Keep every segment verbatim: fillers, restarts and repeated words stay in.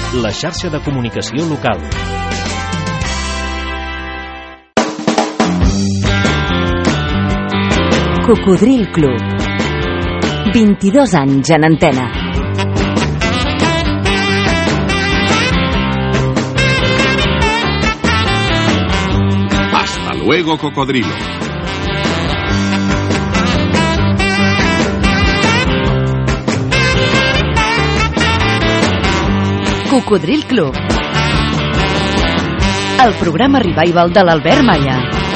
la xarxa de comunicació local. Cocodril Club. vint-i-dos anys en antena. Hasta luego, cocodrilo. Cocodril Club. El programa revival de l'Albert Malla.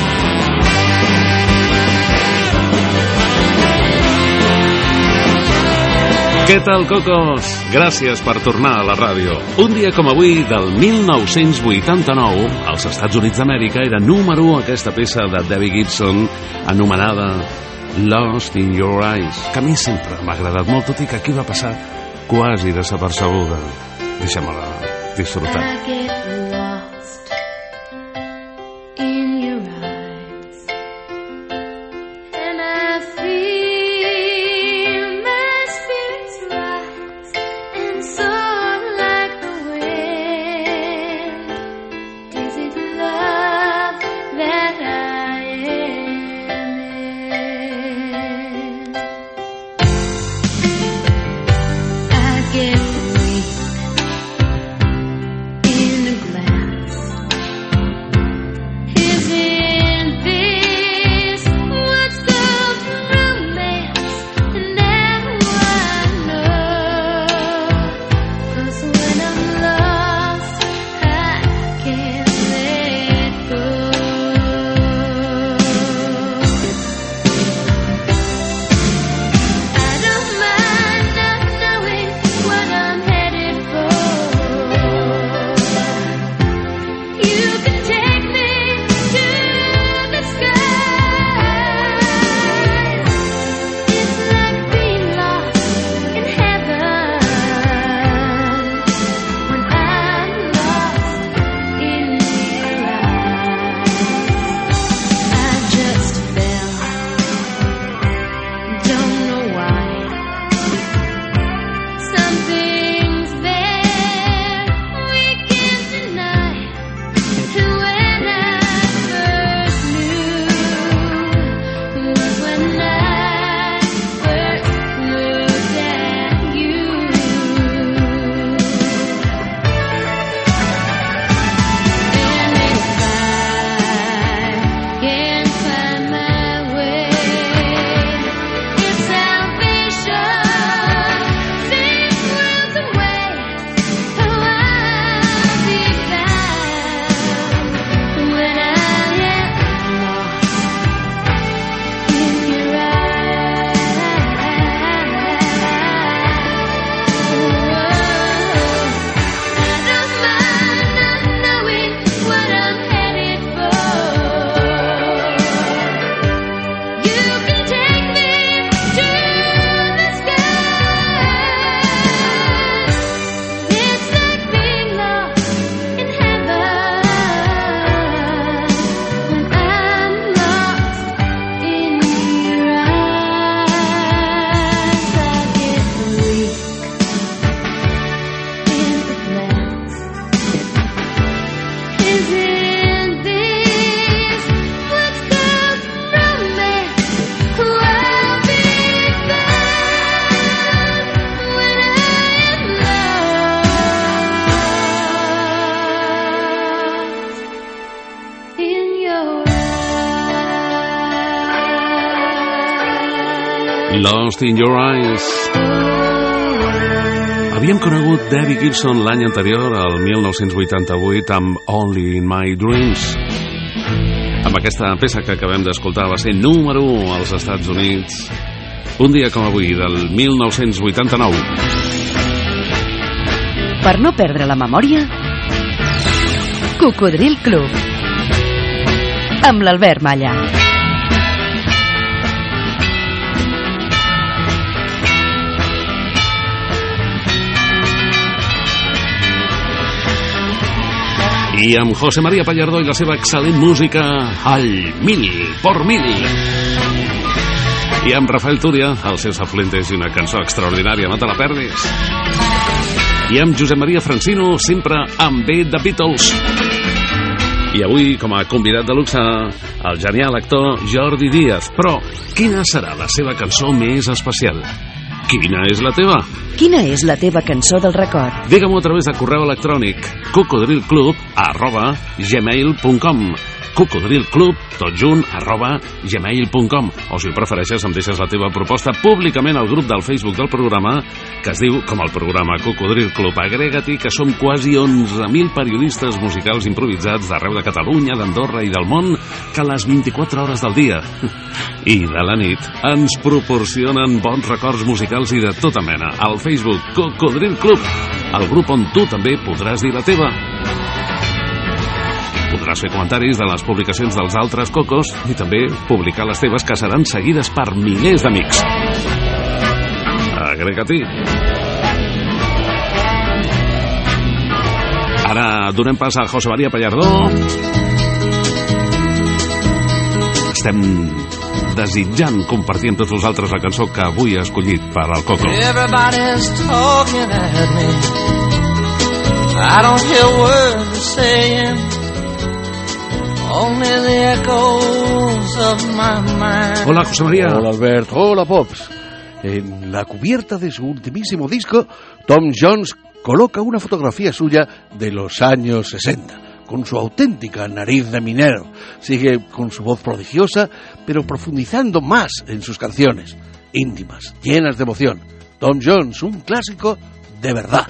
Què tal, cocos? Gràcies per tornar a la ràdio. Un dia com avui, del mil nou-cents vuitanta-nou, als Estats Units d'Amèrica era número u aquesta peça de Debbie Gibson anomenada Lost in Your Eyes, que a mi sempre m'ha agradat molt, tot i que aquí va passar quasi desapercebuda. Deixem-la disfrutar. Lost in Your Eyes. Havíem conegut Debbie Gibson l'any anterior, el mil nou-cents vuitanta-vuit, amb Only in My Dreams. Amb aquesta peça que acabem d'escoltar va ser número u als Estats Units un dia com avui, del mil nou-cents vuitanta-nou. Per no perdre la memòria, Cocodril Club amb l'Albert Malla. I amb José María Pallardó i la seva excel·lent música al mil, por mil. I amb Rafael Túria, els seus afluentes i una cançó extraordinària, no te la perdis. I amb Josep Maria Francino, sempre amb B de Beatles. I avui, com a convidat de luxe, el genial actor Jordi Díaz. Però quina serà la seva cançó més especial? Quina és la teva? Quina és la teva cançó del record? Digue-m'ho a través de correu electrònic cocodrilclub arroba gmail punt com cocodrilclub, tot junt, arroba gmail punt com. O si ho prefereixes, em deixes la teva proposta públicament al grup del Facebook del programa, que es diu, com el programa Cocodril Club. Agrega-t'hi, que som quasi onze mil periodistes musicals improvisats d'arreu de Catalunya, d'Andorra i del món, que a les vint-i-quatre hores del dia i de la nit ens proporcionen bons records musicals i de tota mena. Al Facebook Cocodril Club, el grup on tu també podràs dir la teva. Podràs fer comentaris de les publicacions dels altres cocos i també publicar les teves, que seran seguides per milers d'amics. Agrega-t'hi. Ara donem pas a José María Pallardó. Estem desitjant compartir amb tots vosaltres la cançó que avui ha escollit per al Coco. Everybody's talking at me. I don't hear words saying. Only the echoes of my mind. Hola, José María. Hola, Albert. Hola, Pops. En la cubierta de su ultimísimo disco, Tom Jones coloca una fotografía suya de los años sesenta, con su auténtica nariz de minero. Sigue con su voz prodigiosa, pero profundizando más en sus canciones, íntimas, llenas de emoción. Tom Jones, un clásico de verdad.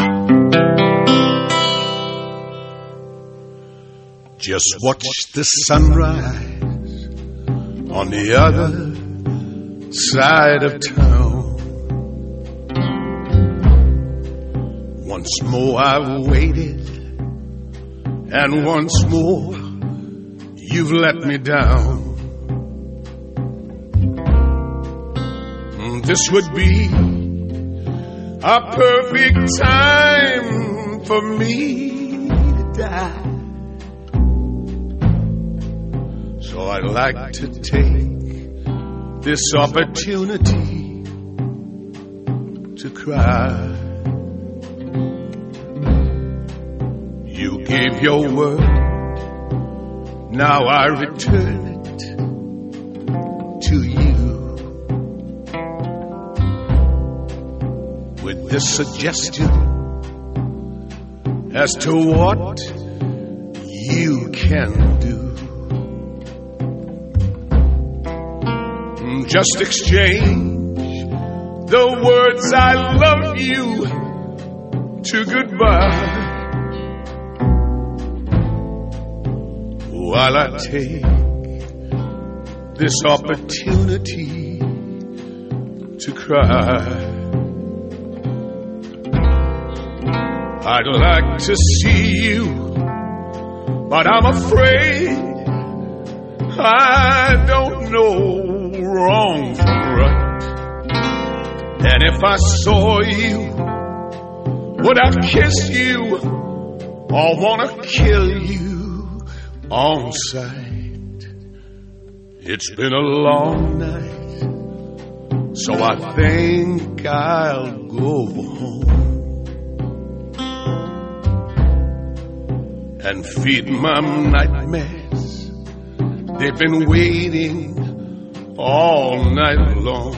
Just watch the sunrise on the other side of town. Once more I've waited, and once more you've let me down. This would be a perfect time for me to die. So I'd like to take this opportunity to cry. You gave your word, now I return it to you, with this suggestion as to what you can do. Just exchange the words I love you to goodbye, while I take this opportunity to cry. I'd like to see you, but I'm afraid I don't know wrong from right. And if I saw you, would I kiss you or wanna kill you on sight? It's been a long night, so I think I'll go home and feed my nightmares. They've been waiting all night long.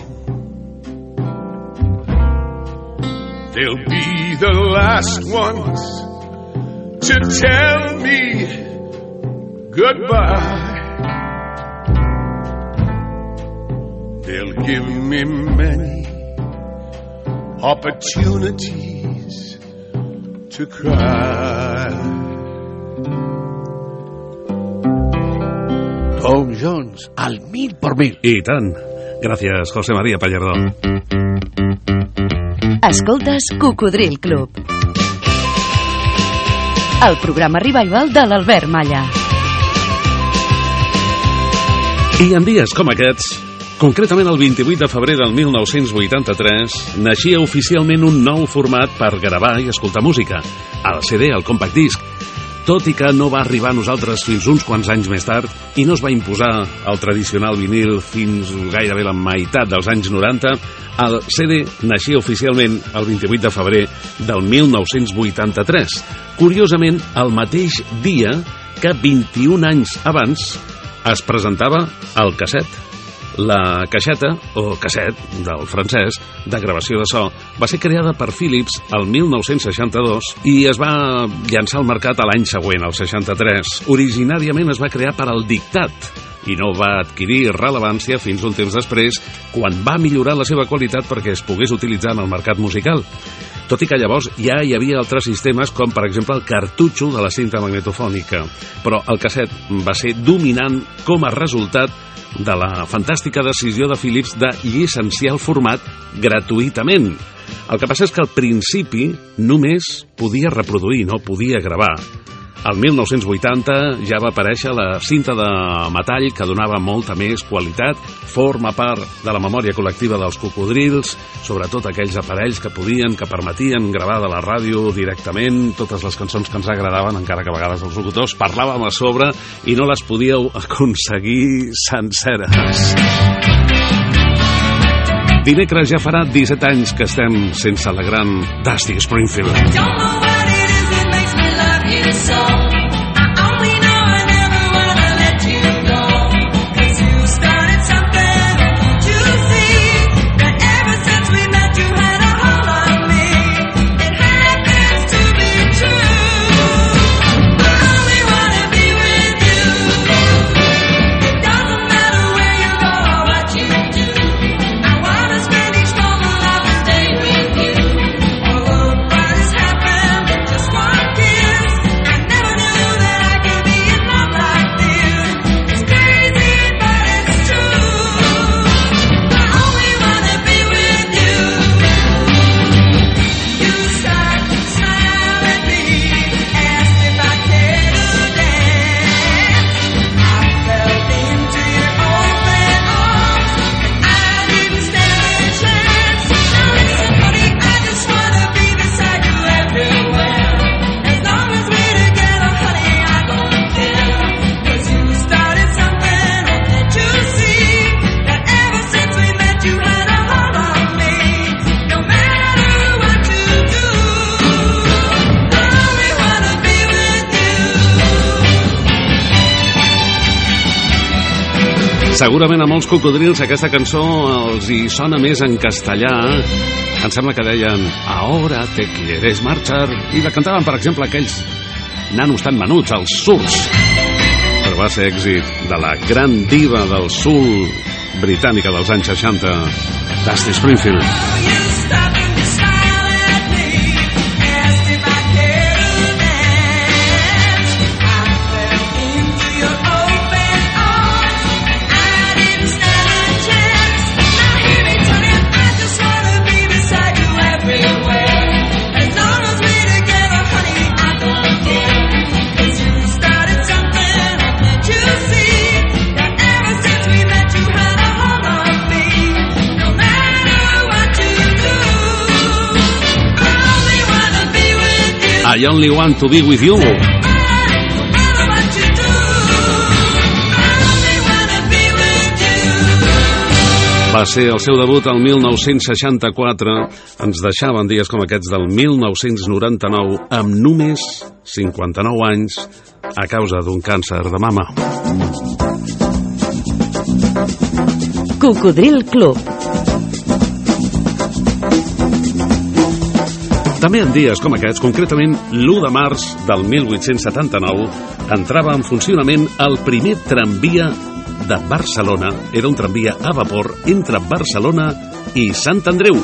They'll be the last ones to tell me goodbye. They'll give me many opportunities to cry. Tom Jones, al mil por mil. I tant. Gràcies, José María Pallardó. Escoltes Cocodril Club, el programa revival de l'Albert Malla. I en dies com aquests, concretament el vint-i-vuit de febrer del mil nou-cents vuitanta-tres, naixia oficialment un nou format per gravar i escoltar música, el C D, el compact disc. tot i que no va arribar a nosaltres fins uns quants anys més tard i no es va imposar el tradicional vinil fins gairebé la meitat dels anys noranta, el C D naixia oficialment el vint-i-vuit de febrer del mil nou-cents vuitanta-tres, curiosament el mateix dia que vint-i-un anys abans es presentava el casset. La caixeta, o casset, del francès, de gravació de so, va ser creada per Philips el mil nou-cents seixanta-dos i es va llançar al mercat a l'any següent, el seixanta-tres. Originàriament es va crear per al dictat i no va adquirir rellevància fins un temps després, quan va millorar la seva qualitat perquè es pogués utilitzar en el mercat musical. Tot i que llavors ja hi havia altres sistemes, com per exemple el cartutxo de la cinta magnetofònica. Però el casset va ser dominant com a resultat de la fantàstica decisió de Philips de llicenciar el format gratuïtament. El que passa és que al principi només podia reproduir, no podia gravar. El mil nou-cents vuitanta ja va aparèixer la cinta de metall que donava molta més qualitat, forma part de la memòria col·lectiva dels cocodrils, sobretot aquells aparells que podien, que permetien gravar de la ràdio directament totes les cançons que ens agradaven, encara que a vegades els locutors parlàvem a sobre i no les podíeu aconseguir senceres. Dimecres ja farà disset anys que estem sense la gran Dusty Springfield. So I only know I never wanna let you go, 'cause you started something, can't you see, that ever since we met you had a hold on me, it happens to be true, I only wanna be with you, it doesn't matter where you go or what you do, I wanna spend each moment of the day with you, oh look what has happened with just one kiss. Segurament a molts cocodrils aquesta cançó els hi sona més en castellà. Em sembla que deien "Ahora te quieres marchar" i la cantaven, per exemple, aquells nanos tan menuts, els Surts. Però va ser èxit de la gran diva del soul britànica dels anys seixanta, Dusty Springfield. I only want to be with you. Va ser el seu debut el mil nou-cents seixanta-quatre. Ens deixaven dies com aquests del mil nou-cents noranta-nou amb només cinquanta-nou anys a causa d'un càncer de mama. Cocodril Club. També en dies com aquests, concretament l'u de març del mil vuit-cents setanta-nou, entrava en funcionament el primer tramvia de Barcelona. Era un tramvia a vapor entre Barcelona i Sant Andreu.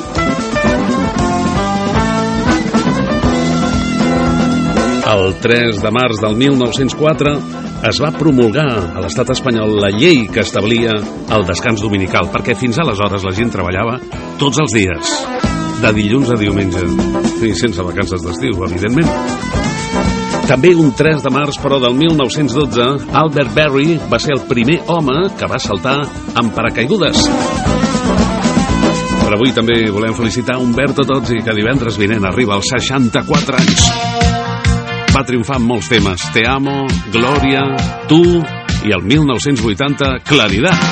El tres de març del mil nou-cents quatre es va promulgar a l'estat espanyol la llei que establia el descans dominical, perquè fins aleshores la gent treballava tots els dies, de dilluns a diumenge, i sense vacances d'estiu, evidentment. També un tres de març, però del mil nou-cents dotze, Albert Berry va ser el primer home que va saltar amb paracaigudes. Per avui també volem felicitar Humberto Tozzi, que divendres vinent arriba als seixanta-quatre anys. Va triomfar amb molts temes. Te amo, Glòria, Tu i el mil nou-cents vuitanta, Claridad.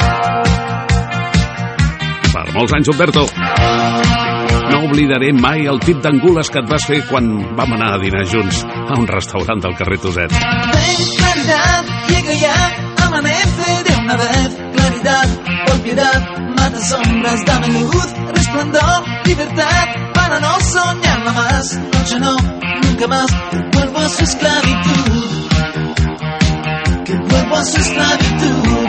Per molts anys, Humberto. No oblidaré mai el tip d'angules que et vas fer quan vam anar a dinar junts a un restaurant del carrer Tuset. Ven, claridad, llega ya, amanece de una vez. Claridad, por piedad, mata sombras, dame luz, resplandor, libertad, para no soñarla más. Noche no, nunca más, que vuelvo a su esclavitud, que vuelvo a su esclavitud.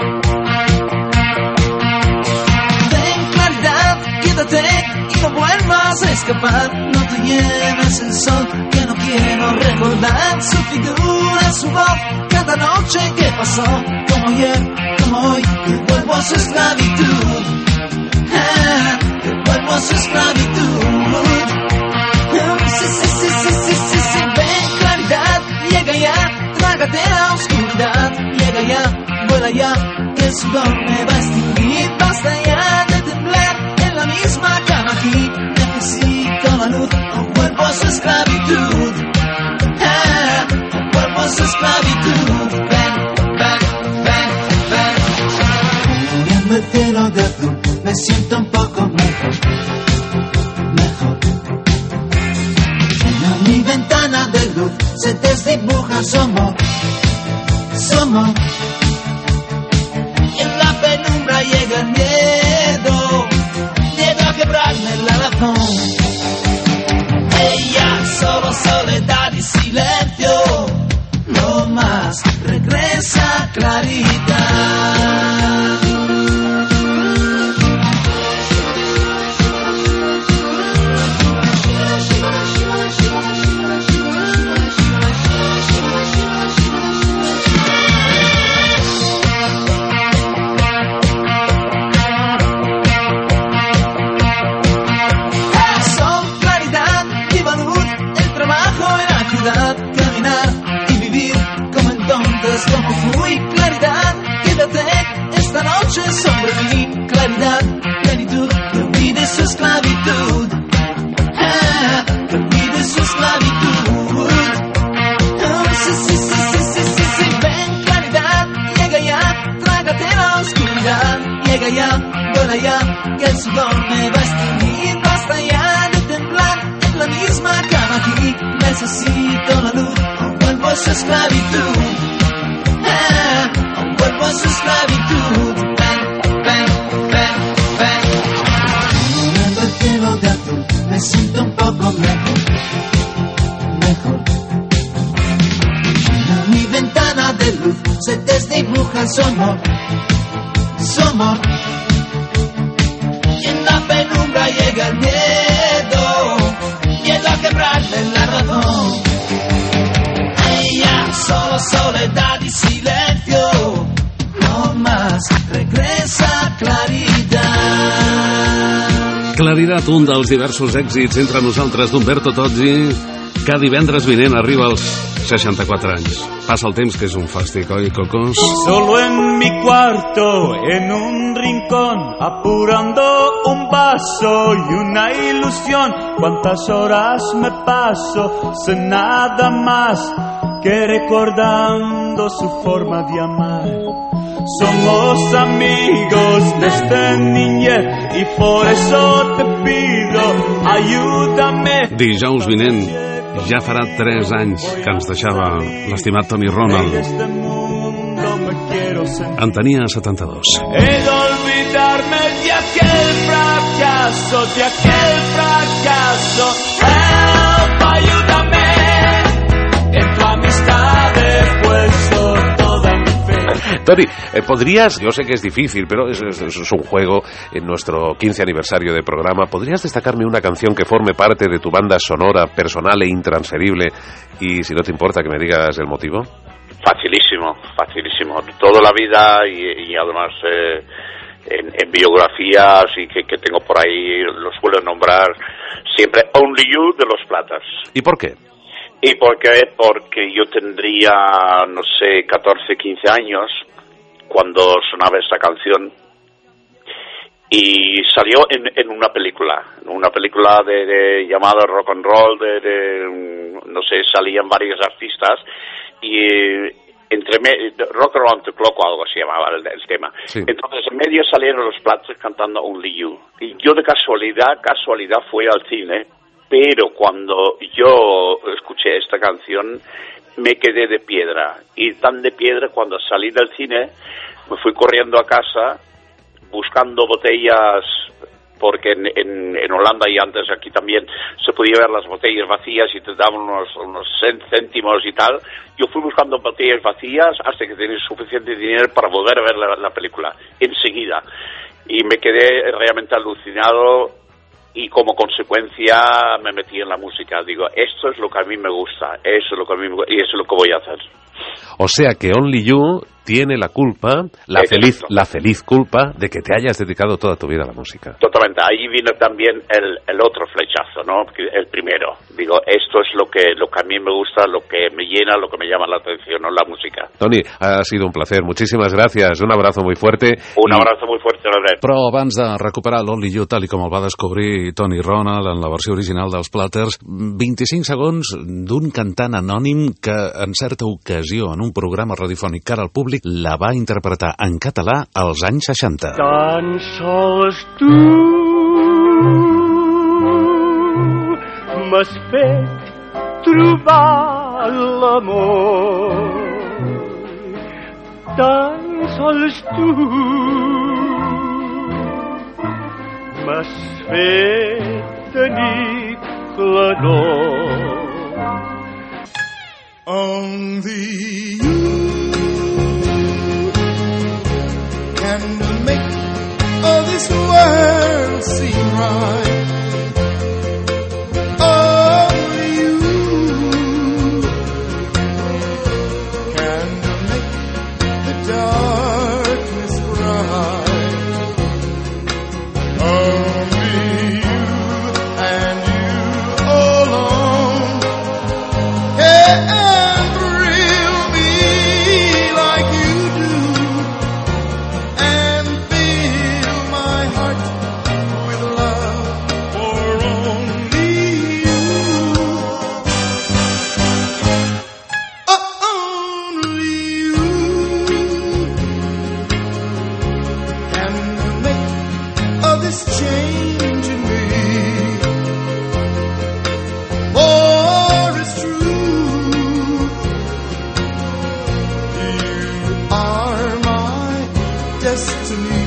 Ven, claridad, quédate y no vuelvas a escapar. No te lleves el sol, que no quiero recordar su figura, su voz, cada noche que pasó, como ayer, como hoy, que vuelvo a su esclavitud, ah, que vuelvo a su esclavitud. Sí, sí, sí, sí, sí, sí, sí, ven, claridad, llega ya, trágate la oscuridad, llega ya, vuela ya, que el sudor me va a extinguir, basta ya de temblar en la misma cama aquí, necesito la luz, o vuelvo a su esclavitud, ah, o vuelvo a su esclavitud, ven, ven, ven, ven. Viendo el cielo de azul, me siento un poco mejor, mejor. En mi ventana de luz se desdibuja su amor, su amor. Y en la penumbra llega el miedo, miedo a quebrarme la razón. Ella solo soledad y silencio, no más, regresa claridad. Caminar y vivir como entonces, como fui. Claridad, quédate esta noche sobre mí. Claridad, plenitud, que olvide su esclavitud, ah, que olvide su esclavitud. Oh, sí, sí, sí, sí, sí, sí, sí, ven, claridad, llega ya, trágate la oscuridad, llega ya, vuela ya, que el sudor me va a extinguir, basta ya de temblar en la misma cama aquí. Necesito la luz, o vuelvo a su esclavitud, ah, o vuelvo a su esclavitud. Ven, ven, ven, ven. Mirando el cielo de azul, me siento un poco mejor, mejor. En mi ventana de luz se desdibuja su amor, su amor. Y en la penumbra llega el miedo, miedo a quebrarle la razón. Ella solo soledad y silencio, no más, regresa claridad. Claridad, un dels diversos èxits entre nosaltres d'Umberto Tozzi, que divendres vinent arriba als seixanta-quatre anys. Passa el temps, que és un fàstic, oi, Cocos? Solo en mi cuarto, en un rincón, apurando un vaso y una ilusión. Cuántas horas me paso sin nada más que recordando su forma de amar. Somos amigos desde niñez y por eso te pido, ayúdame. Dijous vinent ja farà tres anys que ens deixava l'estimat Tony Ronald. En tenia setanta-dos. He de olvidarme de aquel fracaso, de aquel fracaso. Help, ayúdame. En tu amistad he puesto toda mi fe. Tony, eh, podrías, yo sé que es difícil, pero es, es, es un juego en nuestro quince aniversario de programa, ¿podrías destacarme una canción que forme parte de tu banda sonora personal e intransferible? Y si no te importa que me digas el motivo. Facilísimo, facilísimo. Toda la vida y, y además eh, en, en biografías y que, que tengo por ahí, lo suelo nombrar siempre Only You de Los Platas. ¿Y por qué? ¿Y por qué? Porque yo tendría, no sé, catorce, quince años cuando sonaba esta canción y salió en, en una película, una película de, de llamada Rock and Roll, de, de no sé, salían varios artistas y entre me, Rock Around the Clock o algo se llamaba el, el tema. Sí. Entonces en medio salieron los Platters cantando Only You y yo de casualidad, casualidad fui al cine, pero cuando yo escuché esta canción me quedé de piedra y tan de piedra cuando salí del cine me fui corriendo a casa buscando botellas, porque en, en, en Holanda y antes aquí también se podía ver las botellas vacías y te daban unos, unos céntimos y tal. Yo fui buscando botellas vacías hasta que tenía suficiente dinero para volver a ver la, la película, enseguida. Y me quedé realmente alucinado y como consecuencia me metí en la música. Digo, esto es lo que a mí me gusta, eso es lo que a mí me gusta, y eso es lo que voy a hacer. O sea que Only You tiene la culpa, la Exacto. feliz, la feliz culpa de que te hayas dedicado toda tu vida a la música. Totalmente, ahí vino también el, el otro flechazo, ¿no? El primero. Digo, esto es lo que, lo que a mí me gusta, lo que me llena, lo que me llama la atención, ¿no? La música. Toni, ha sido un placer, muchísimas gracias, un abrazo muy fuerte. Un I... abrazo muy fuerte, Albert. Però abans de recuperar l'Only You tal i com el va descobrir Tony Ronald en la versió original dels Platters, vint-i-cinc segons d'un cantant anònim que en certa ocasió en un programa radiofònic cara al públic la va interpretar en català als anys seixanta. Tan sols tu m'has fet trobar l'amor. Tan sols tu m'has fet tenir claror. Only you can make all this world seem right. Only you can make the darkness bright. Only you and you alone can thrill me like you do and fill my heart with love for only you. Oh, only you can make all this change in me. For it's true, you are my destiny.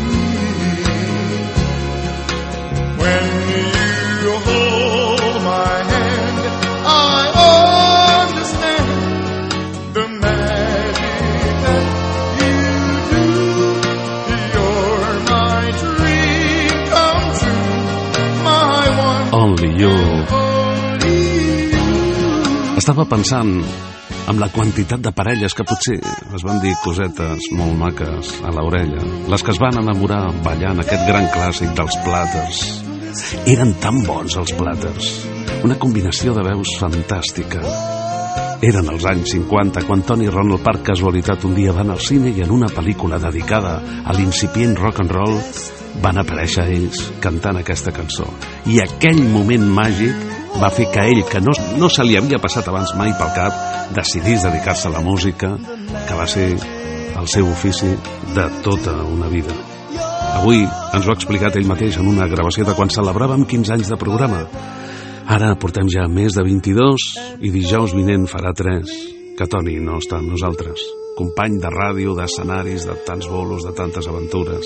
When you hold my hand, I understand the magic that you do. You're my dream come true, my one Only You. only you. Estava pensant amb la quantitat de parelles que potser es van dir cosetes molt maques a l'orella, les que es van enamorar ballant aquest gran clàssic dels Platters. Eren tan bons els Platters, una combinació de veus fantàstica. Eren els anys cinquanta quan Tony Ronald per casualitat un dia van al cine i en una pel·lícula dedicada a l'incipient rock and roll van aparèixer ells cantant aquesta cançó. I aquell moment màgic va fer que ell, que no, no se li havia passat abans mai pel cap, decidís dedicar-se a la música, que va ser el seu ofici de tota una vida. Avui ens ho ha explicat ell mateix en una gravació de quan celebràvem quinze anys de programa. Ara portem ja més de vint-i-dos i dijous vinent farà tres, que Toni no està amb nosaltres. Company de ràdio, d'escenaris, de tants bolos, de tantes aventures.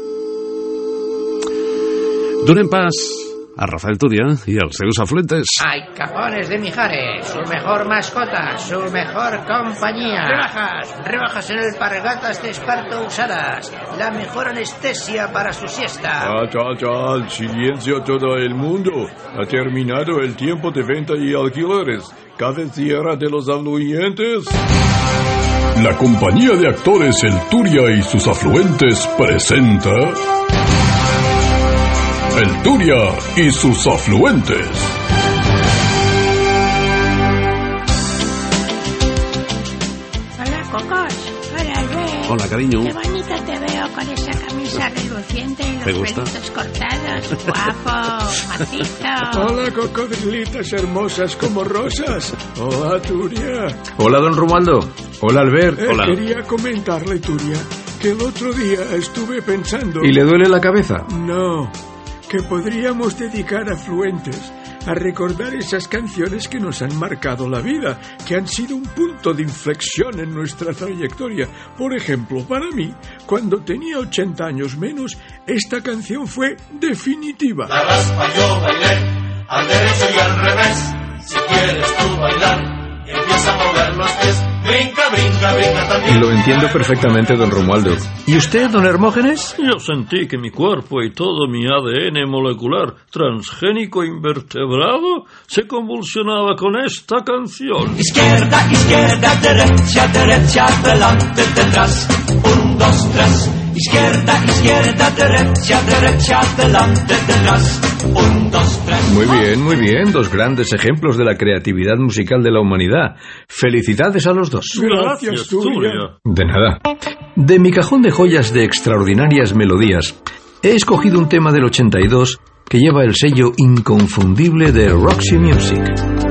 Donem pas a Rafael Turia y a los seus afluentes. ¡Ay, cajones de Mijares! Su mejor mascota, su mejor compañía. Rebajas, rebajas en el Pargatas de Esparto usadas. La mejor anestesia para su siesta. Tal, tal, tal. Silencio todo el mundo. Ha terminado el tiempo de venta y alquileres. Cabecera de los afluentes. La compañía de actores El Turia y sus afluentes presenta... El Turia y sus afluentes. Hola, Cocos. Hola, Albert. Hola, cariño. Qué bonita te veo con esa camisa reluciente y ¿Te los gusta? pelitos cortados. Guapo, macizo. Hola, cocodrilitas hermosas como rosas. Hola, Turia. Hola, don Romualdo. Hola, Albert. Eh, Hola. Quería comentarle, Turia, que el otro día estuve pensando... ¿Y le duele la cabeza? No, que podríamos dedicar afluentes a recordar esas canciones que nos han marcado la vida, que han sido un punto de inflexión en nuestra trayectoria. Por ejemplo, para mí, cuando tenía ochenta años menos, esta canción fue definitiva. La raspa yo bailé, al derecho y al revés. Si quieres tú bailar, empieza a mover los pies. Brinca, brinca, brinca también. Lo entiendo perfectamente, don Romualdo. ¿Y usted, don Hermógenes? Yo sentí que mi cuerpo y todo mi A D N molecular transgénico invertebrado se convulsionaba con esta canción. Izquierda, izquierda, derecha, derecha, adelante, detrás. Un, dos, tres. Izquierda, izquierda, derecha, derecha, adelante, detrás. Un, dos, tres. Muy bien, muy bien. Dos grandes ejemplos de la creatividad musical de la humanidad. Felicidades a los dos. Gracias, Turia. De nada. De mi cajón de joyas de extraordinarias melodías, he escogido un tema del ochenta y dos que lleva el sello inconfundible de Roxy Music.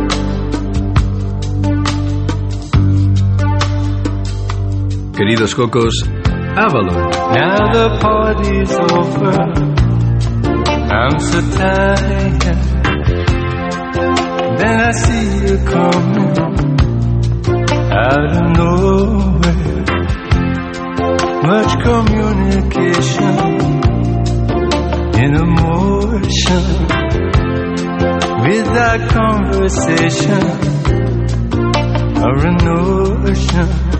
Queridos cocos, Avalon. Now the party's over. I'm so tired. Then I see you coming out of nowhere. Much communication in emotion. Without conversation or a notion.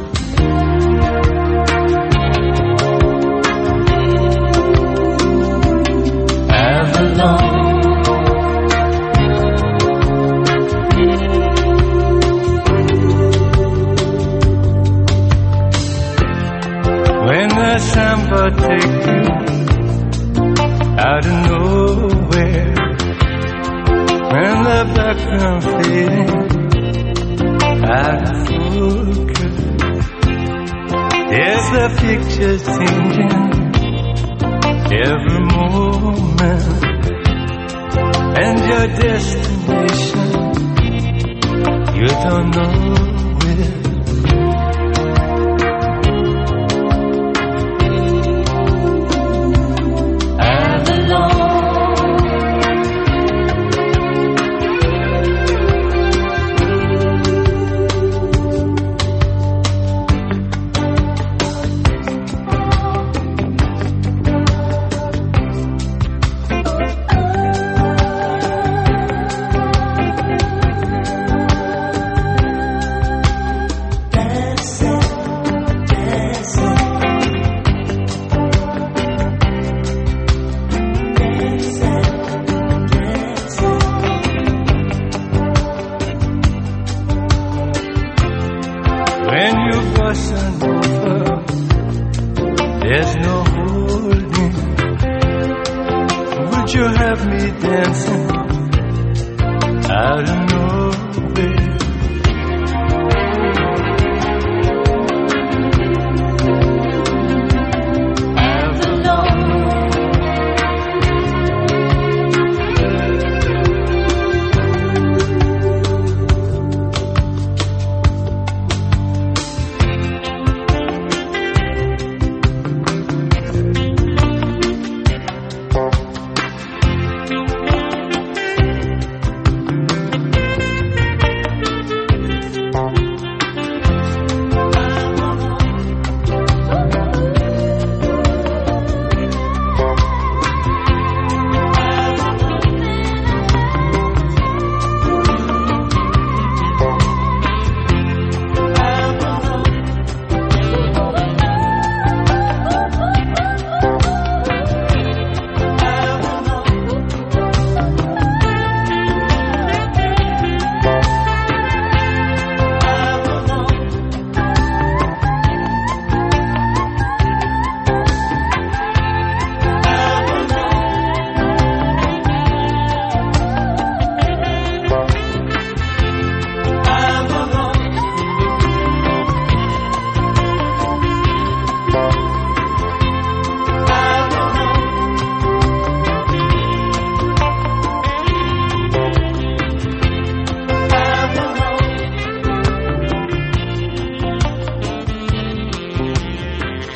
When the samba take you out of nowhere, when the background fading out of focus, there's the pictures changing every moment, and your destination you don't know where.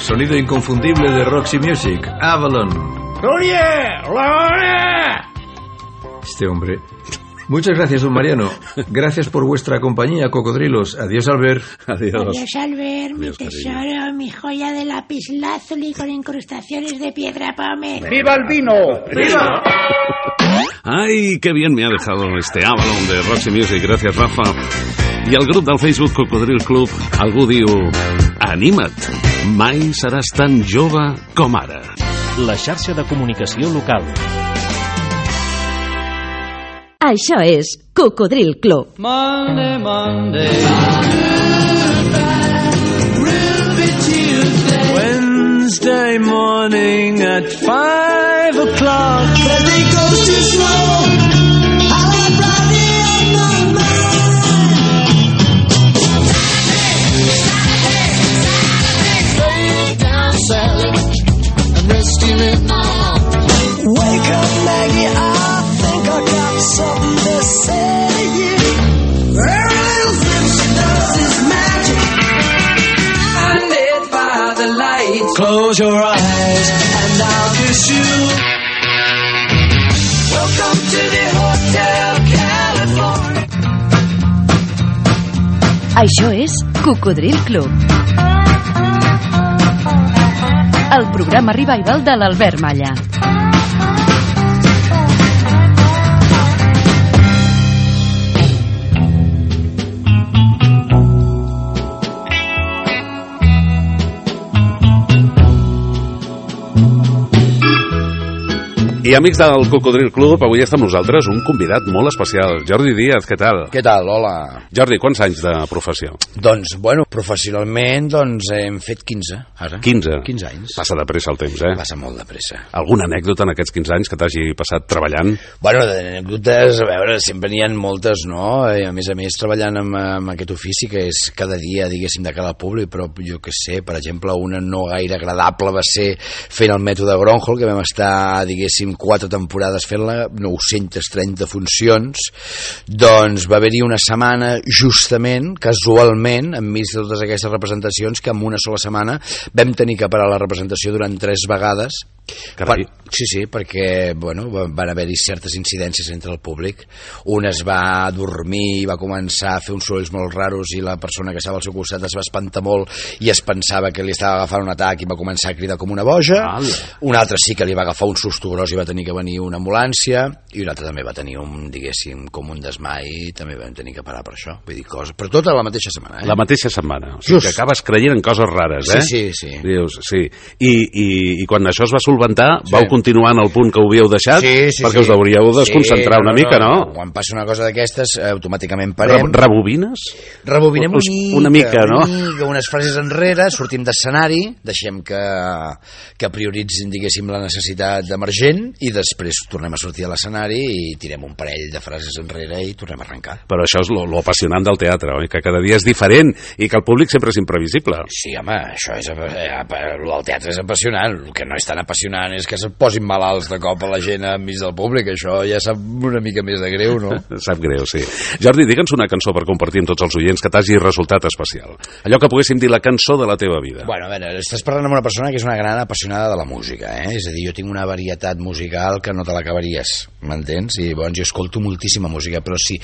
sonido inconfundible de Roxy Music, Avalon. ¡Oye! ¡La Este hombre. Muchas gracias, don Mariano. Gracias por vuestra compañía, cocodrilos. Adiós, Albert. Adiós. Adiós, Albert, mi tesoro, mi joya de lapislázuli con incrustaciones de piedra pómez. ¡Viva el vino! ¡Viva! Ai, que bien me ha dejado este Avalon de Roxy Music. Gracias, Rafa. I al grup del Facebook Cocodril Club algú diu: anima't, mai seràs tan jove com ara. La xarxa de comunicació local. Això és Cocodril Club. Monday, Monday. Wednesday morning at five o'clock. The day goes too slow. I want Friday on my mind. Lay down, Sally, and rest you in my arms. Wake up, Maggie, I think I got something to say to you. Every little thing she does is magic. Blinded by the lights. Close your eyes and I'll kiss you. Welcome to the Hotel California. Això és Cocodril Club. El programa revival de l'Albert Malla. I amics del Cocodril Club, avui està amb nosaltres un convidat molt especial, Jordi Díaz, què tal? Què tal, hola. Jordi, quants anys de professió? Doncs, bueno, professionalment, doncs hem fet quinze, ara. quinze? quinze anys. Passa de pressa el temps, eh? Passa molt de pressa. Alguna anècdota en aquests quinze anys que t'hagi passat treballant? Bueno, d'anècdotes, a veure, sempre n'hi ha moltes, no? I a més a més, treballant amb, amb aquest ofici, que és cada dia, diguéssim, de cada públic, però jo què sé, per exemple, una no gaire agradable va ser fent el mètode Gronholm, que vam estar, diguéssim, quatre temporades fent-la, nou-centes trenta funcions. Doncs va haver-hi una setmana, justament, casualment, enmig de totes aquestes representacions, que en una sola setmana vam tenir que parar la representació durant tres vegades. Carai. Per, sí, sí, perquè bueno, van haver-hi certes incidències entre el públic. Un es va dormir i va començar a fer uns sorolls molt raros i la persona que estava al seu costat es va espantar molt i es pensava que li estava agafant un atac i va començar a cridar com una boja. Ala. Un altre sí que li va agafar un susto gros i va tenir que venir una ambulància, i un altre també va tenir un, diguéssim, com un desmai, i també vam tenir que parar per això. Vull dir, coses, però tota la mateixa setmana, eh? La mateixa setmana. O sigui, Just. que acabes creient en coses rares, eh? Sí, sí, sí. Dius, sí. I, i, i quan això es va solventar, sí. vau continuar en el punt que ho havíeu deixat? Sí, sí, perquè sí. us hauríeu desconcentrar sí, una no, mica, no? no? Quan passa una cosa d'aquestes, eh, automàticament parem. Re rebobines? Rebobinem una mica, una mica, no? Una mica, unes frases enrere, sortim d'escenari, deixem que, que prioritzin, diguéssim, la necessitat emergent, i després tornem a sortir a l'escenari i tirem un parell de frases enrere i tornem a arrencar. Però això és lo, lo apassionant del teatre, oi? Que cada dia és diferent i que el públic sempre és imprevisible. Sí, home, això és, eh, el teatre és apassionant. El que no és tan apassionant és que se posin malalts de cop a la gent enmig del públic. Això ja sap una mica més de greu, no? Sap greu, sí. Jordi, digue'ns una cançó per compartir amb tots els oients que t'hagi resultat especial. Allò que poguéssim dir la cançó de la teva vida. Bueno, a veure, estàs parlant amb una persona que és una gran apassionada de la música, eh? És a dir, jo tinc una varietat musical que no te l'acabaries, m'entens? I, bueno, jo escolto moltíssima música, però si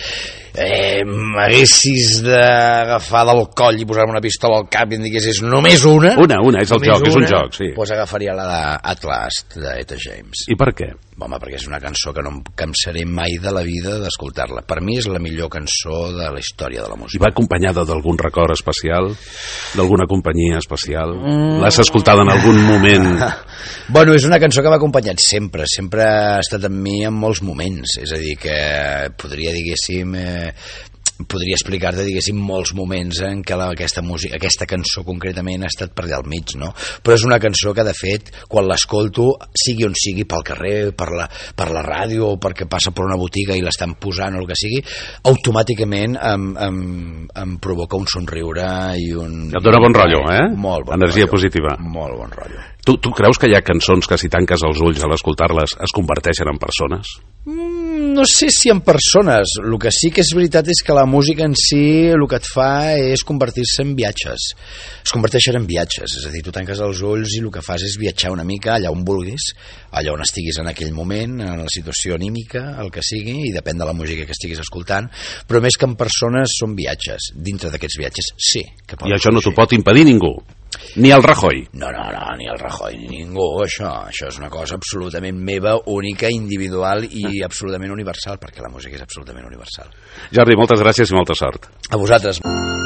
eh, m'haguessis d'agafar del coll i posar-me una pistola al cap i em diguessis només una... Una, una, és el joc, una, és un joc, sí. Doncs agafaria la d'Atlas, d'Etta James. I per què? Home, perquè és una cançó que no em cansaré mai de la vida d'escoltar-la. Per mi és la millor cançó de la història de la música. I va acompanyada d'algun record especial? D'alguna companyia especial? Mm. L'has escoltada en algun moment? Bueno, és una cançó que m'ha acompanyat sempre. Sempre ha estat amb mi en molts moments. És a dir, que podria, diguéssim... Eh, podria explicar-te, diguéssim, molts moments en què la, aquesta, música, aquesta cançó concretament ha estat per allà al mig, no? Però és una cançó que, de fet, quan l'escolto, sigui on sigui, pel carrer, per la, per la ràdio, o perquè passa per una botiga i l'estan posant o el que sigui, automàticament em, em, em provoca un somriure i un... Et dona bon rotllo, eh? Molt bon Energia rotllo. positiva. Molt bon rotllo. Tu, tu creus que hi ha cançons que si tanques els ulls a l'escoltar-les es converteixen en persones? Mm, no sé si en persones, el que sí que és veritat és que la música en si el que et fa és convertir-se en viatges, es converteixen en viatges, és a dir, tu tanques els ulls i el que fas és viatjar una mica allà on vulguis, allà on estiguis en aquell moment, en la situació anímica, el que sigui, i depèn de la música que estiguis escoltant, però més que en persones són viatges, dintre d'aquests viatges sí. Que I això no t'ho pot impedir ningú? Ni el Rajoy? No, no, no, ni el Rajoy, ni ningú, això. Això és una cosa absolutament meva, única, individual i absolutament universal, perquè la música és absolutament universal. Jordi, moltes gràcies i molta sort. A vosaltres.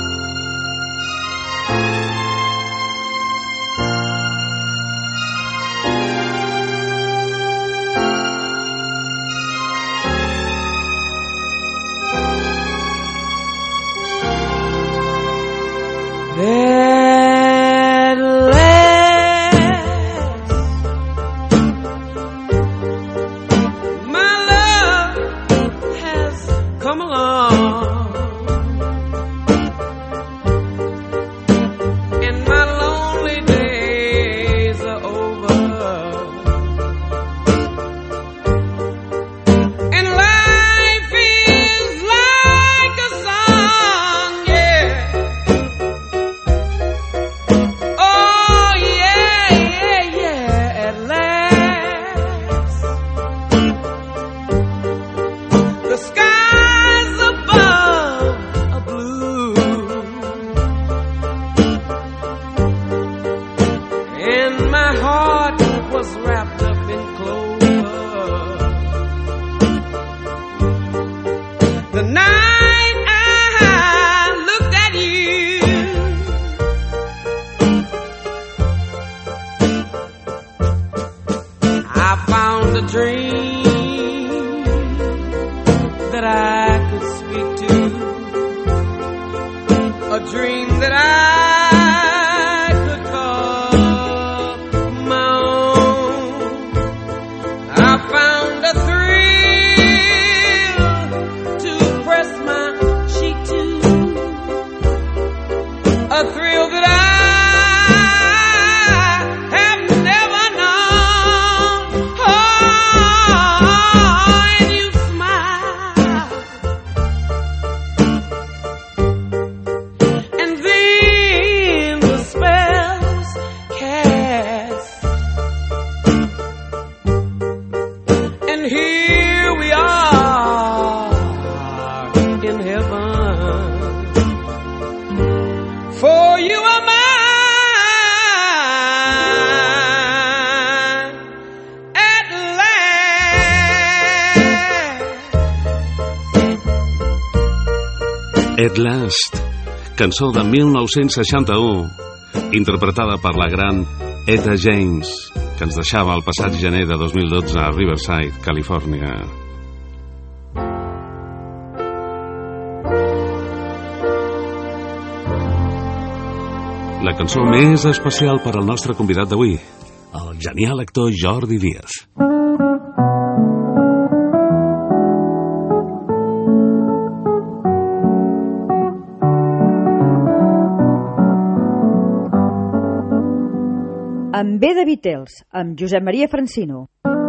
At Last, cançó de mil nou-cents seixanta-u, interpretada per la gran Etta James, que ens deixava el passat gener de dos mil dotze a Riverside, Califòrnia. La cançó més especial per al nostre convidat d'avui, el genial actor Jordi Díaz. En ve de Beatles, amb Josep Maria Francino.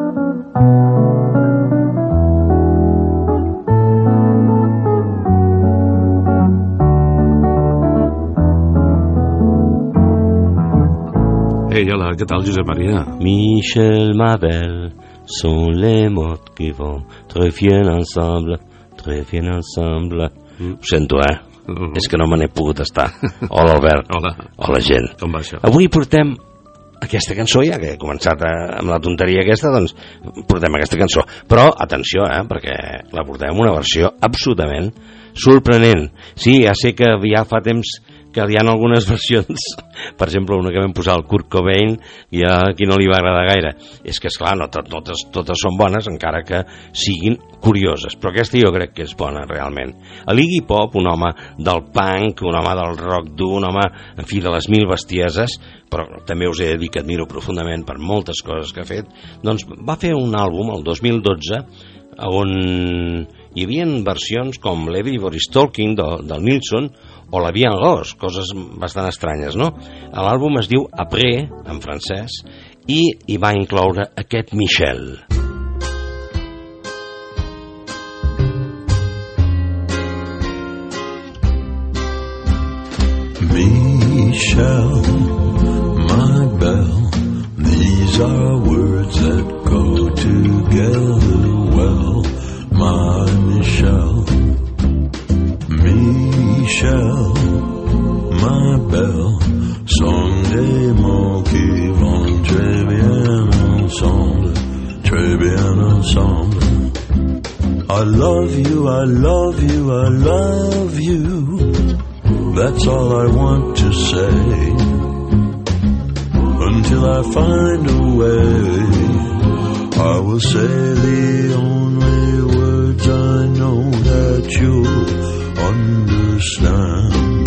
Ei, hola, què tal, Josep Maria? Michel, ma belle, sont les mots qui vont très bien ensemble, très bien ensemble. Mm. Ho sento, eh? Mm. És que no me n'he pogut estar. Hola, Albert. Hola. Hola, gent. Com va això? Avui portem aquesta cançó, ja que he començat amb la tonteria aquesta, doncs portem aquesta cançó. Però, atenció, eh, perquè la portem en una versió absolutament sorprenent. Sí, ja sé que ja fa temps que hi ha algunes versions, per exemple, una que vam posar el Kurt Cobain, i a qui no li va agradar gaire. És que, esclar, no totes, totes són bones, encara que siguin curioses, però aquesta jo crec que és bona, realment. A l'Iggy Pop, un home del punk, un home del rock dur, un home, en fi, de les mil bestieses, però també us he de dir que admiro profundament per moltes coses que ha fet, doncs va fer un àlbum, el dos mil dotze, on hi havia versions com l'Everybody's Talking del, del Nilsson, o la Vie en Rose, coses bastant estranyes, no? L'àlbum es diu Après, en francès, i hi va incloure aquest Michel. Michelle, my belle, these are words that go together well. My Michelle, Michelle, my belle, sont des mots qui vont très bien ensemble, très bien ensemble. I love you, I love you, I love you. That's all I want to say. Until I find a way, I will say the only words I know that you'll understand.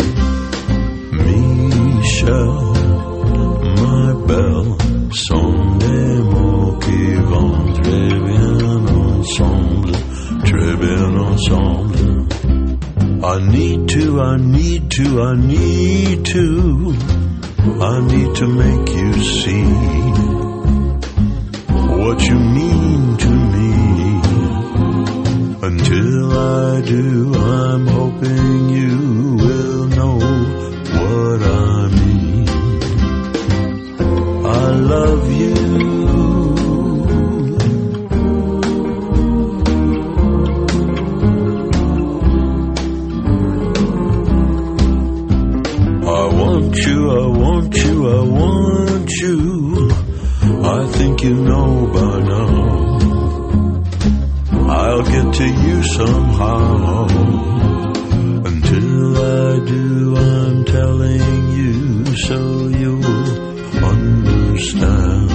Michelle, my belle, sont des mots qui vont très bien ensemble, très bien ensemble. I need to, I need to, I need to, I need to make you see what you mean to me. Until I do, I'm hoping you will know what I mean. I love you. You, I want you, I want you. I think you know by now. I'll get to you somehow. Until I do, I'm telling you so you'll understand.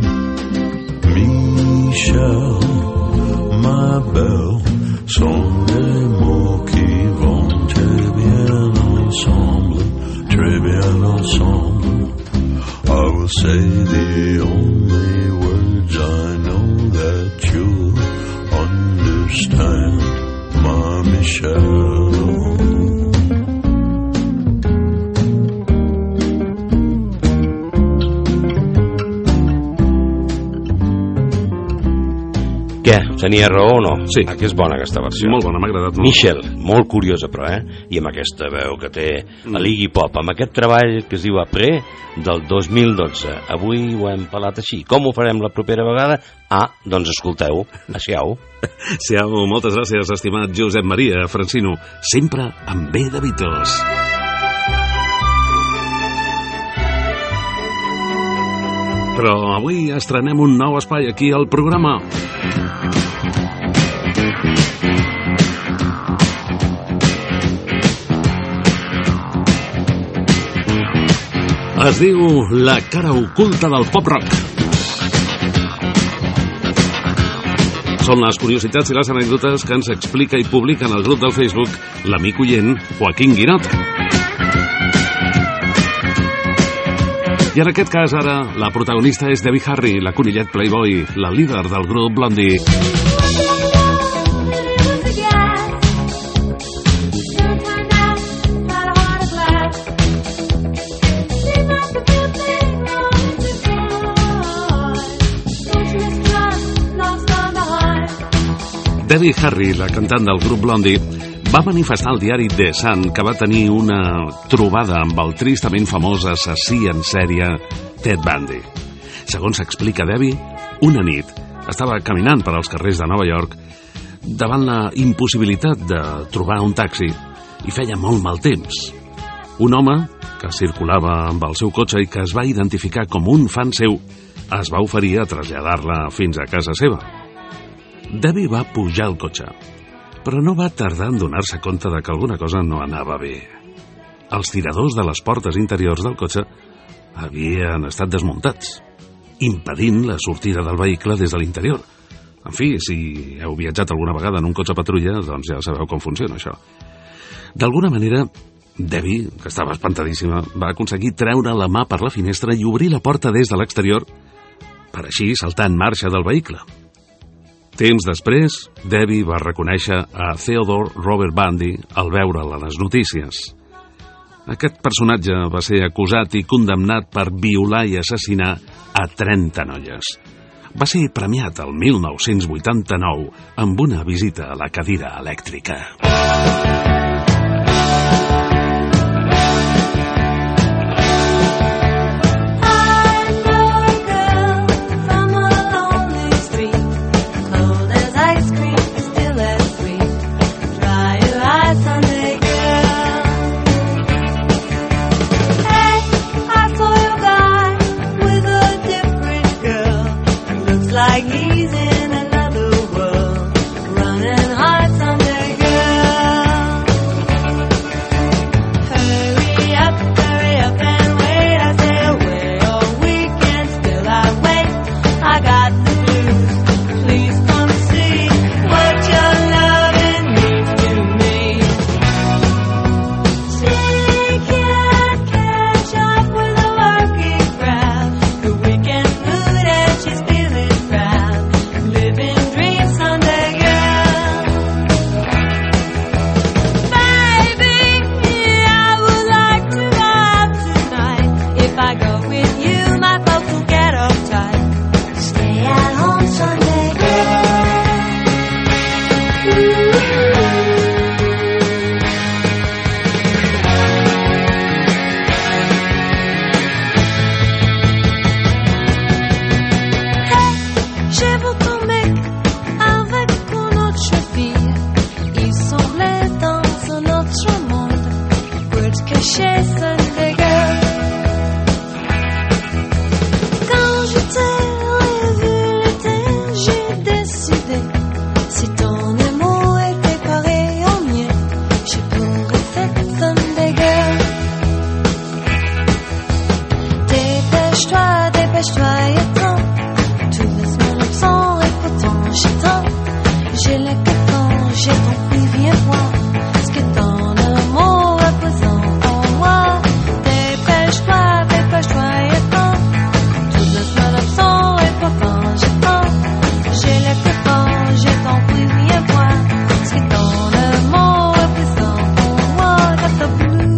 Michelle, my belle, sont des mots qui vont très bien ensemble. Très bien ensemble. I will say the only words I know that you'll understand, my Michelle. Què? Tenia raó o no? Sí. Ah, que és bona aquesta versió. Molt bona, m'ha agradat molt. Michelle, molt curiosa però, eh? I amb aquesta veu que té mm. a l'Iggy Pop, amb aquest treball que es diu Après, del dos mil dotze. Avui ho hem pelat així. Com ho farem la propera vegada? Ah, doncs escolteu, siau. Siau, moltes gràcies, estimat Josep Maria Francino. Sempre amb B de Beatles. Però avui estrenem un nou espai aquí al programa. Es diu La cara oculta del pop-rock. Són les curiositats i les anècdotes que ens explica i publica en el grup del Facebook l'amic oient Joaquín Guinot. I en aquest cas ara la protagonista és Debbie Harry, la conillet Playboy, la líder del grup Blondie. Debbie Harry, la cantant del grup Blondie, va manifestar al diari The Sun que va tenir una trobada amb el tristament famós assassí en sèrie Ted Bundy. Segons explica Debbie, una nit estava caminant per als carrers de Nova York davant la impossibilitat de trobar un taxi i feia molt mal temps. Un home que circulava amb el seu cotxe i que es va identificar com un fan seu es va oferir a traslladar-la fins a casa seva. Debbie va pujar al cotxe, però no va tardar en donar-se compte de que alguna cosa no anava bé. Els tiradors de les portes interiors del cotxe havien estat desmuntats, impedint la sortida del vehicle des de l'interior. En fi, si heu viatjat alguna vegada en un cotxe patrulla, doncs ja sabeu com funciona això. D'alguna manera, Debbie, que estava espantadíssima, va aconseguir treure la mà per la finestra i obrir la porta des de l'exterior per així saltar en marxa del vehicle. Temps després, Debbie va reconèixer a Theodore Robert Bundy al veure-la a les notícies. Aquest personatge va ser acusat i condemnat per violar i assassinar a trenta noies. Va ser premiat el mil nou-cents vuitanta-nou amb una visita a la cadira elèctrica. les Sunday girls. Quand je t'ai revu l'été, j'ai décidé, si ton amour était pareil au mien, je pourrais faire Sunday girl. Dépêche-toi, dépêche-toi et tant, tout laisse mon absent et pourtant j'attends. J'ai la quand j'ai compris, viens voir ce que ton amour représente en moi. Dépêche-toi, dépêche-toi et tant, toute la semaine absent et pourtant j'attends. J'ai la quand j'ai compris, viens voir ce que ton amour représente en moi. Got the blues.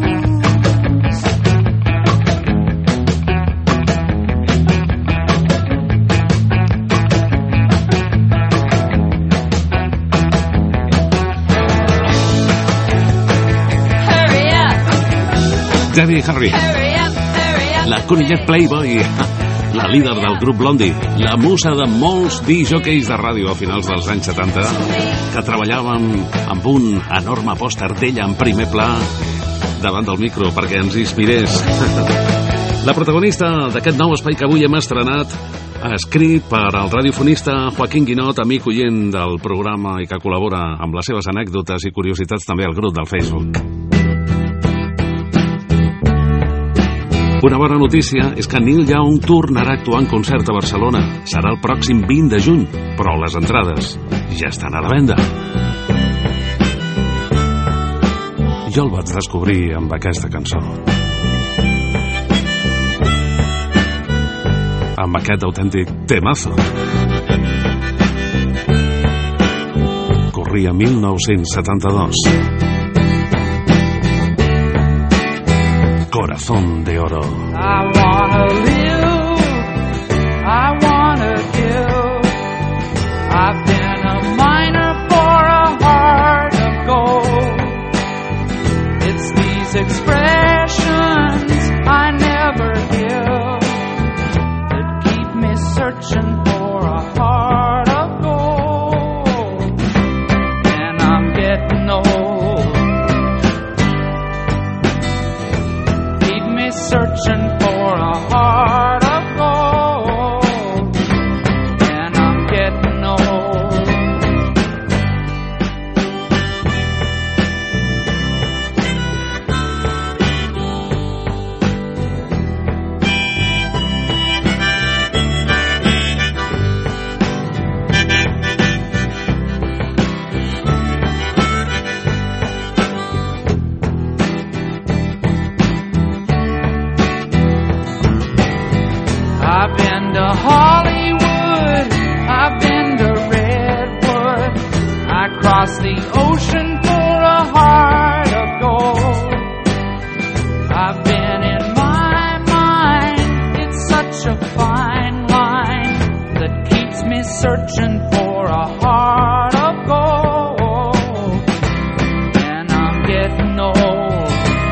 Debbie Harry, la conillet Playboy, la líder del grup Blondie, la musa de molts disjòqueis de ràdio a finals dels anys setanta, que treballaven amb un enorme pòster d'ella en primer pla davant del micro perquè ens inspirés. La protagonista d'aquest nou espai que avui hem estrenat, escrit per al radiofonista Joaquín Guinot, amic oient del programa i que col·labora amb les seves anècdotes i curiositats també al grup del Facebook. Una bona notícia és que Neil Young tornarà a actuar en concert a Barcelona. Serà el pròxim vint de juny, però les entrades ja estan a la venda. Jo el vaig descobrir amb aquesta cançó. Amb aquest autèntic temazo. Corria mil nou-cents setanta-dos. Corazón de oro. I wanna live, I wanna give. I've been a miner for a heart of gold. It's these expressions I never give that keep me searching for a heart of gold. And I'm getting old. Searching for a heart of gold, and I'm getting old. I've been to Hollywood, I've been to Redwood, I crossed the ocean for a heart of gold. I've been in my mind, it's such a fine line that keeps me searching for a heart of gold. And I'm getting old,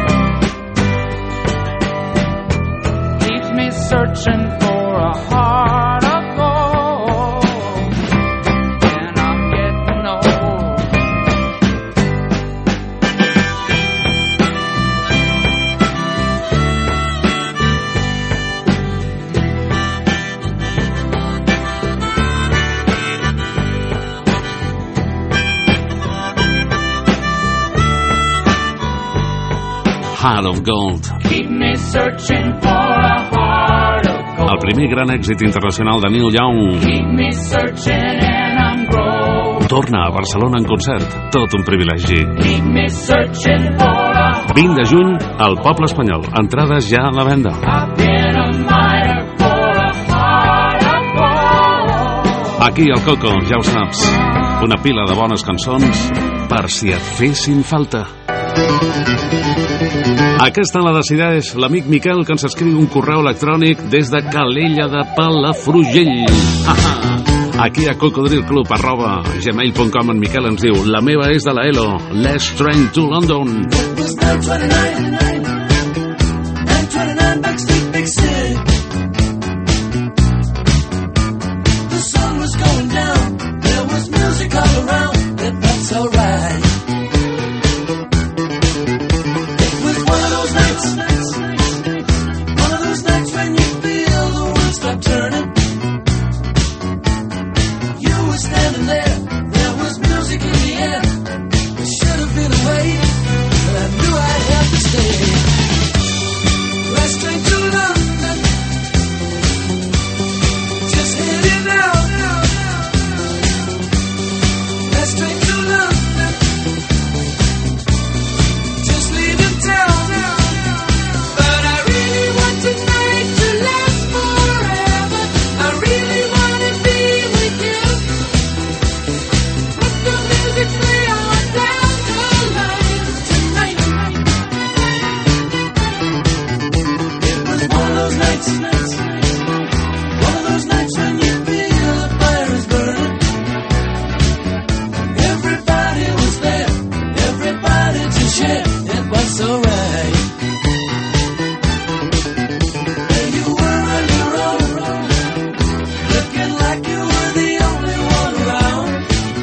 keeps me searching for a heart of gold, and I'm getting old. Heart of Gold. Keep me searching for a heart of gold. El primer gran èxit internacional de Neil Young. Keep me searching and I'm growing. Torna a Barcelona en concert. Tot un privilegi. Keep me searching for a vint de juny al Poble Espanyol. Entrades ja a la venda. I've been a miner for a heart of gold. Aquí al Coco, ja ho saps. Una pila de bones cançons per si et fessin falta. Aquesta la decideix l'amic Miquel, que ens escriu un correu electrònic des de Calella de Palafrugell. Aquí a cocodrilclub arroba gmail punt com en Miquel ens diu: la meva és de la Elo, Let's Train to London. Alright. It was one of those nights, one of those nights when you feel the fire is burning. Everybody was there, everybody to share. It was so right. And you were on your own, looking like you were the only one around.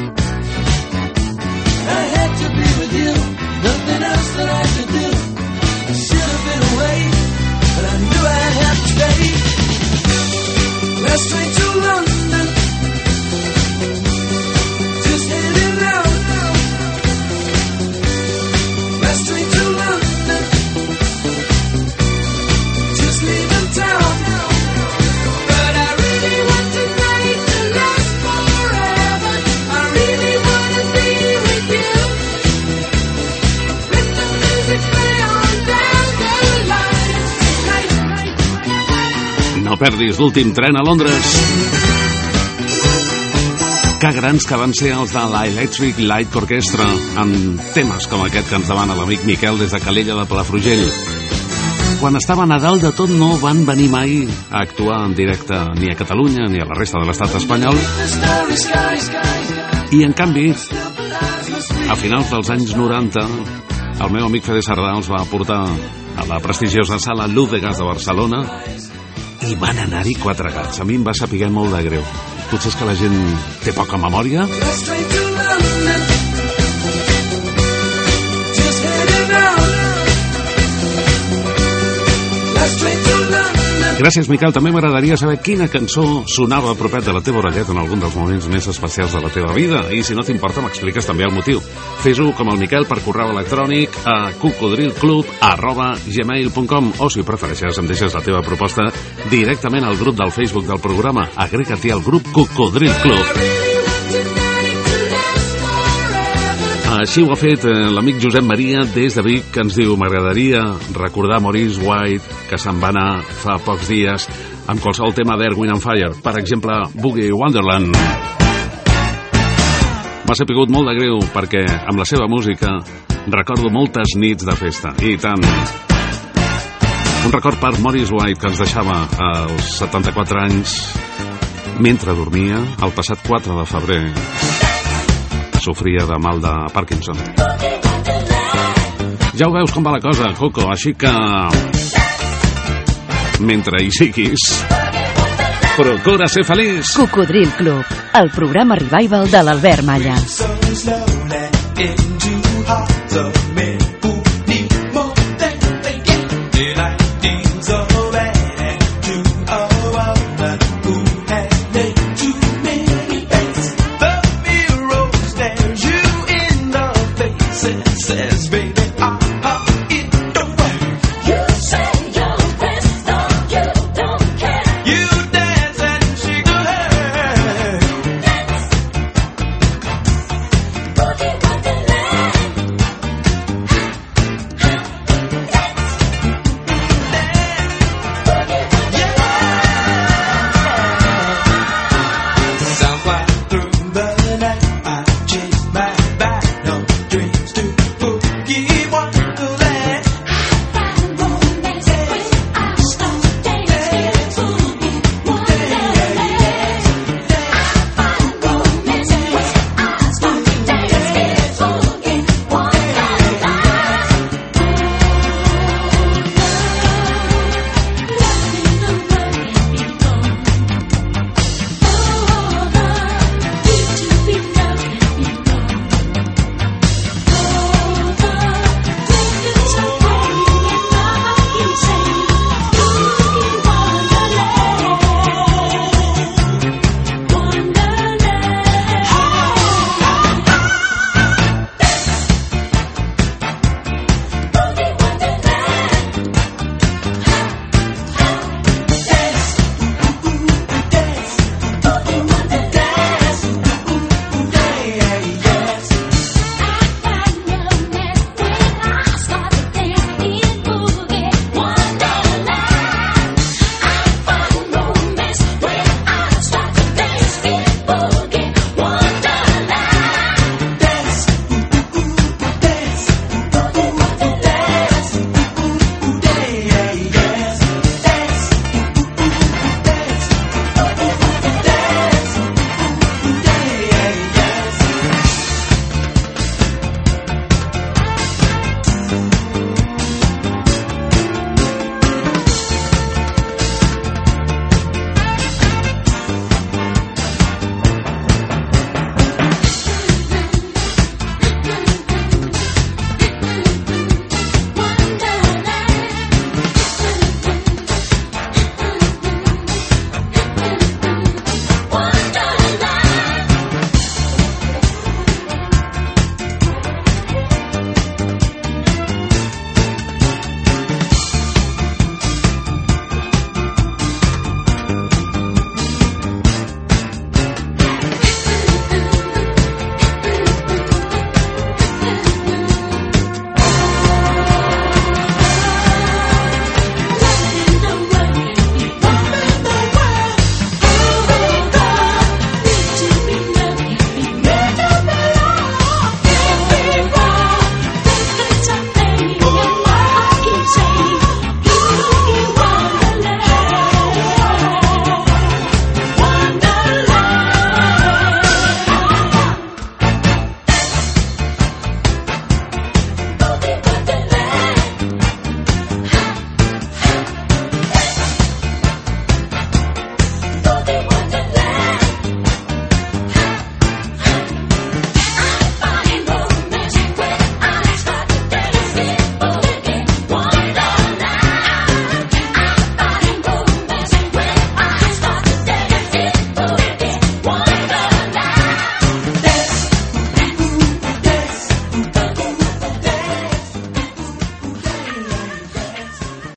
I had to be with you, nothing else that I could do. I should have been away, but I knew I'd have to stay. Last train to London, just heading out. Last train to London, just leaving town. But I really want tonight to last forever. I really want to be with you. Let the music play on down the line tonight. No perdis l'últim tren a Londres. Que grans que van ser els de l'Electric Light Orchestra amb temes com aquest que ens demana l'amic Miquel des de Calella de Palafrugell. Quan estaven a dalt de tot no van venir mai a actuar en directe ni a Catalunya ni a la resta de l'estat espanyol, i en canvi a finals dels anys noranta el meu amic Fede Sardà els va portar a la prestigiosa sala Luz de Gas de Barcelona i van anar-hi quatre gats. A mi em va saber molt de greu. Potser és que la gent té poca memòria. Last train to London, just heading out. Last train to London. Gràcies, Miquel. També m'agradaria saber quina cançó sonava a propet de la teva orelleta en algun dels moments més especials de la teva vida. I si no t'importa, m'expliques també el motiu. Fes-ho com el Miquel per correu electrònic a cocodrilclub arroba gmail punt com, o si prefereixes em deixes la teva proposta directament al grup del Facebook del programa. Agrega-t'hi al grup Cocodril Club. Així ho ha fet eh, l'amic Josep Maria des de Vic, que ens diu: m'agradaria recordar Maurice White, que se'n va anar fa pocs dies amb qualsevol tema d'Earth, Wind and Fire, per exemple Boogie Wonderland. M'ha sapigut molt de greu perquè amb la seva música recordo moltes nits de festa, i tant. Un record per Maurice White, que ens deixava als setanta-quatre anys mentre dormia el passat quatre de febrer. Sofria de mal de Parkinson. Ja ho veus com va la cosa, Coco, així que mentre hi siguis, procura ser feliç. Cocodril Club, el programa revival de l'Albert Malla. So slowly into hearts of